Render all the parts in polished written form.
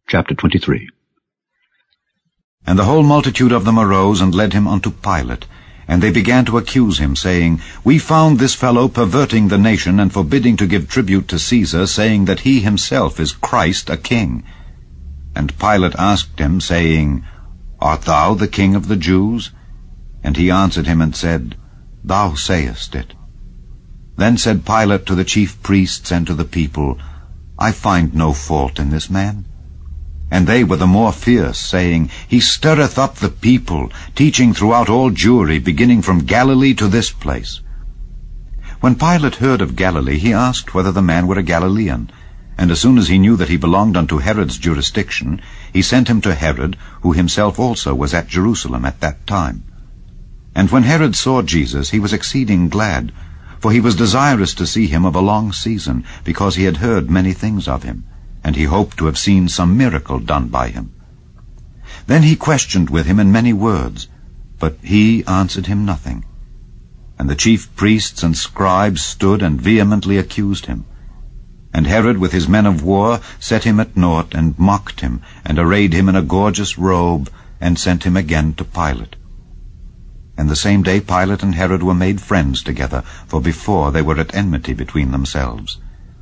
Chapter 23. And the whole multitude of them arose and led him unto Pilate. And they began to accuse him, saying, We found this fellow perverting the nation, and forbidding to give tribute to Caesar, saying that he himself is Christ, a king. And Pilate asked him, saying, Art thou the king of the Jews? And he answered him and said, Thou sayest it. Then said Pilate to the chief priests and to the people, I find no fault in this man. And they were the more fierce, saying, He stirreth up the people, teaching throughout all Jewry, beginning from Galilee to this place. When Pilate heard of Galilee, he asked whether the man were a Galilean. And as soon as he knew that he belonged unto Herod's jurisdiction, he sent him to Herod, who himself also was at Jerusalem at that time. And when Herod saw Jesus, he was exceeding glad, for he was desirous to see him of a long season, because he had heard many things of him, and he hoped to have seen some miracle done by him. Then he questioned with him in many words, but he answered him nothing. And the chief priests and scribes stood and vehemently accused him. And Herod with his men of war set him at naught, and mocked him, and arrayed him in a gorgeous robe, and sent him again to Pilate. And the same day Pilate and Herod were made friends together, for before they were at enmity between themselves.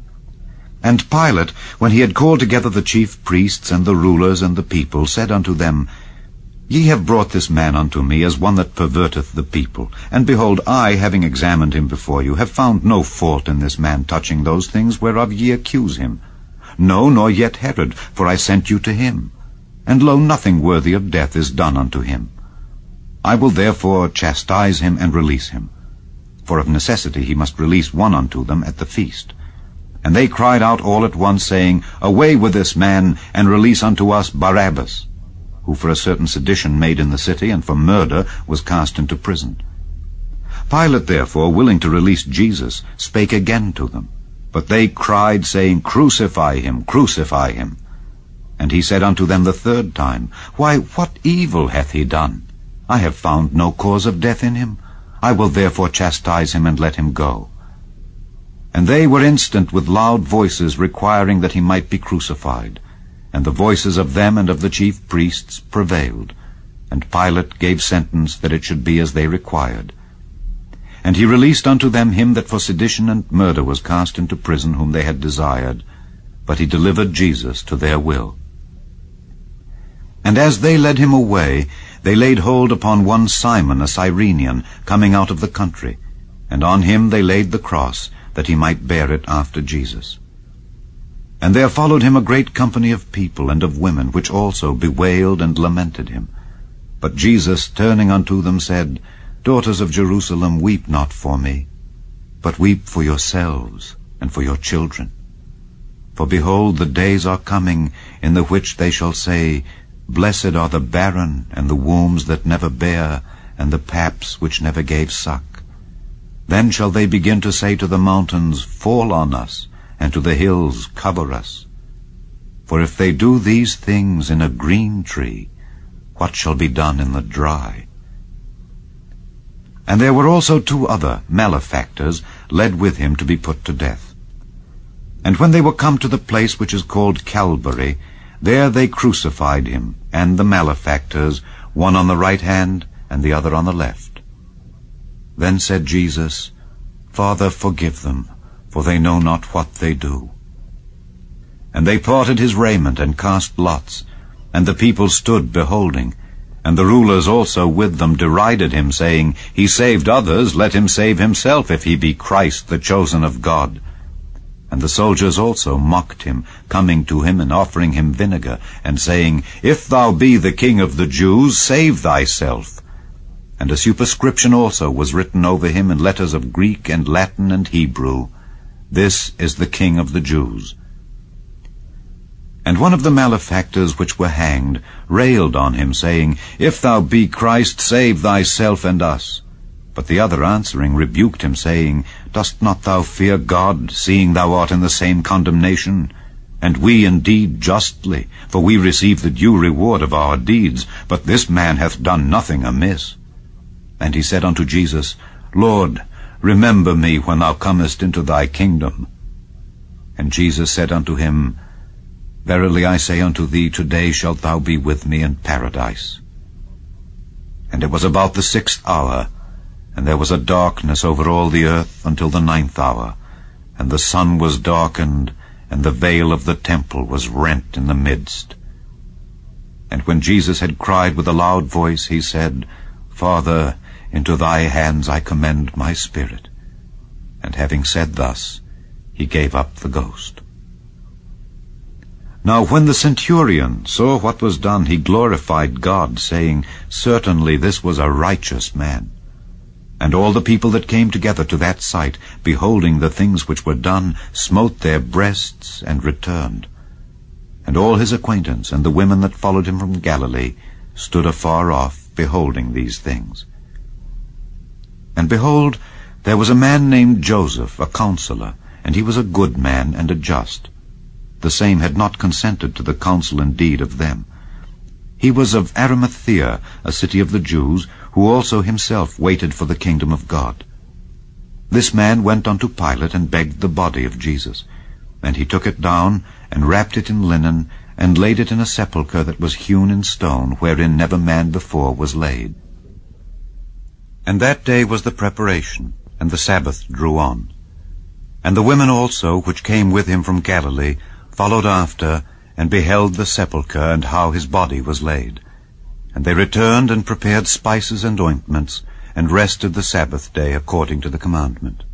And Pilate, when he had called together the chief priests and the rulers and the people, said unto them, Ye have brought this man unto me as one that perverteth the people. And behold, I, having examined him before you, have found no fault in this man touching those things whereof ye accuse him. No, nor yet Herod, for I sent you to him. And lo, nothing worthy of death is done unto him. I will therefore chastise him and release him. For of necessity he must release one unto them at the feast. And they cried out all at once, saying, Away with this man, and release unto us Barabbas, who for a certain sedition made in the city, and for murder was cast into prison. Pilate therefore, willing to release Jesus, spake again to them. But they cried, saying, Crucify him, crucify him. And he said unto them the third time, Why, what evil hath he done? I have found no cause of death in him. I will therefore chastise him and let him go. And they were instant with loud voices, requiring that he might be crucified. And the voices of them and of the chief priests prevailed. And Pilate gave sentence that it should be as they required. And he released unto them him that for sedition and murder was cast into prison, whom they had desired. But he delivered Jesus to their will. And as they led him away, they laid hold upon one Simon, a Cyrenian, coming out of the country. And on him they laid the cross, that he might bear it after Jesus. And there followed him a great company of people and of women, which also bewailed and lamented him. But Jesus, turning unto them, said, Daughters of Jerusalem, weep not for me, but weep for yourselves and for your children. For behold, the days are coming, in the which they shall say, Blessed are the barren, and the wombs that never bare, and the paps which never gave suck. Then shall they begin to say to the mountains, Fall on us, and to the hills, Cover us. For if they do these things in a green tree, what shall be done in the dry? And there were also two other malefactors led with him to be put to death. And when they were come to the place which is called Calvary, there they crucified him, and the malefactors, one on the right hand, and the other on the left. Then said Jesus, Father, forgive them, for they know not what they do. And they parted his raiment, and cast lots, and the people stood beholding. And the rulers also with them derided him, saying, He saved others, let him save himself, if he be Christ, the chosen of God. And the soldiers also mocked him, coming to him and offering him vinegar, and saying, If thou be the King of the Jews, save thyself. And a superscription also was written over him in letters of Greek and Latin and Hebrew, This is the King of the Jews. And one of the malefactors which were hanged railed on him, saying, If thou be Christ, save thyself and us. But the other answering rebuked him, saying, Dost not thou fear God, seeing thou art in the same condemnation? And we indeed justly, for we receive the due reward of our deeds, but this man hath done nothing amiss. And he said unto Jesus, Lord, remember me when thou comest into thy kingdom. And Jesus said unto him, Verily I say unto thee, today shalt thou be with me in paradise. And it was about the 6th hour, and there was a darkness over all the earth until the 9th hour, and the sun was darkened, and the veil of the temple was rent in the midst. And when Jesus had cried with a loud voice, he said, Father, into thy hands I commend my spirit. And having said thus, he gave up the ghost. Now when the centurion saw what was done, he glorified God, saying, Certainly this was a righteous man. And all the people that came together to that sight, beholding the things which were done, smote their breasts and returned. And all his acquaintance and the women that followed him from Galilee stood afar off, beholding these things. And behold, there was a man named Joseph, a counselor, and he was a good man and a just. The same had not consented to the counsel and deed of them. He was of Arimathea, a city of the Jews, who also himself waited for the kingdom of God. This man went unto Pilate and begged the body of Jesus. And he took it down, and wrapped it in linen, and laid it in a sepulchre that was hewn in stone, wherein never man before was laid. And that day was the preparation, and the Sabbath drew on. And the women also, which came with him from Galilee, followed after, and beheld the sepulchre, and how his body was laid. And they returned and prepared spices and ointments, and rested the Sabbath day according to the commandment.